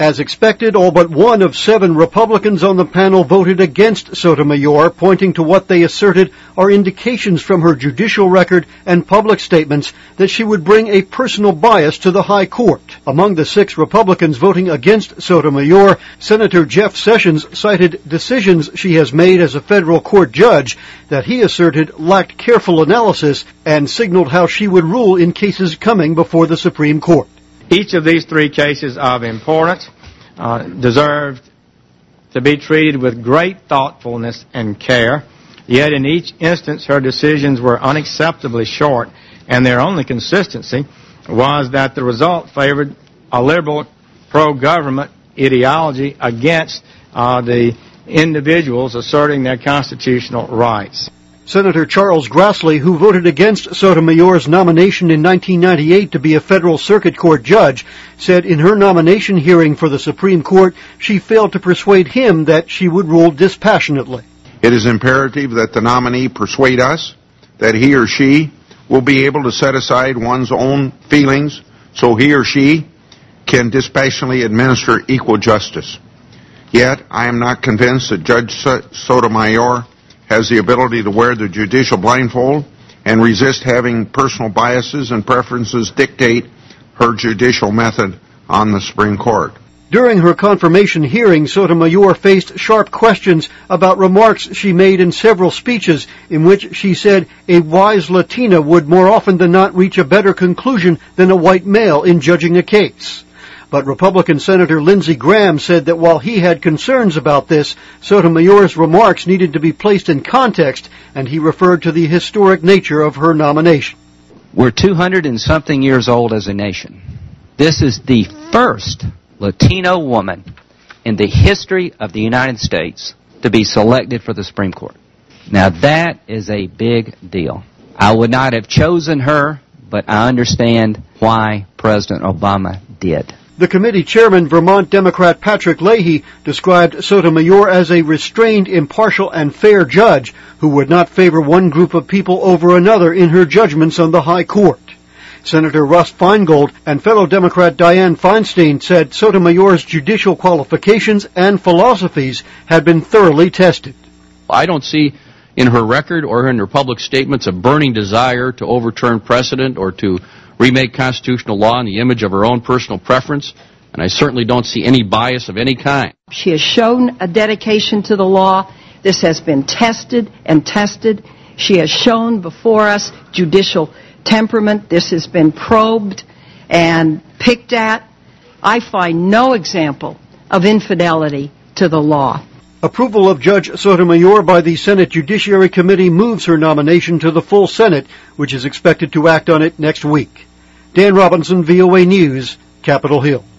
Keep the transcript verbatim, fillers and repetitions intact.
As expected, all but one of seven Republicans on the panel voted against Sotomayor, pointing to what they asserted are indications from her judicial record and public statements that she would bring a personal bias to the high court. Among the six Republicans voting against Sotomayor, Senator Jeff Sessions cited decisions she has made as a federal court judge that he asserted lacked careful analysis and signaled how she would rule in cases coming before the Supreme Court. Each of these three cases of importance uh, deserved to be treated with great thoughtfulness and care, yet in each instance her decisions were unacceptably short, and their only consistency was that the result favored a liberal pro-government ideology against uh, the individuals asserting their constitutional rights. Senator Charles Grassley, who voted against Sotomayor's nomination in nineteen ninety-eight to be a federal circuit court judge, said in her nomination hearing for the Supreme Court she failed to persuade him that she would rule dispassionately. It is imperative that the nominee persuade us that he or she will be able to set aside one's own feelings so he or she can dispassionately administer equal justice. Yet, I am not convinced that Judge Sotomayor has the ability to wear the judicial blindfold and resist having personal biases and preferences dictate her judicial method on the Supreme Court. During her confirmation hearing, Sotomayor faced sharp questions about remarks she made in several speeches in which she said a wise Latina would more often than not reach a better conclusion than a white male in judging a case. But Republican Senator Lindsey Graham said that while he had concerns about this, Sotomayor's remarks needed to be placed in context, and he referred to the historic nature of her nomination. We're two hundred and something years old as a nation. This is the first Latino woman in the history of the United States to be selected for the Supreme Court. Now that is a big deal. I would not have chosen her, but I understand why President Obama did. The committee chairman, Vermont Democrat Patrick Leahy, described Sotomayor as a restrained, impartial, and fair judge who would not favor one group of people over another in her judgments on the high court. Senator Russ Feingold and fellow Democrat Dianne Feinstein said Sotomayor's judicial qualifications and philosophies had been thoroughly tested. I don't see in her record or in her public statements a burning desire to overturn precedent or to remake constitutional law in the image of her own personal preference, and I certainly don't see any bias of any kind. She has shown a dedication to the law. This has been tested and tested. She has shown before us judicial temperament. This has been probed and picked at. I find no example of infidelity to the law. Approval of Judge Sotomayor by the Senate Judiciary Committee moves her nomination to the full Senate, which is expected to act on it next week. Dan Robinson, V O A News, Capitol Hill.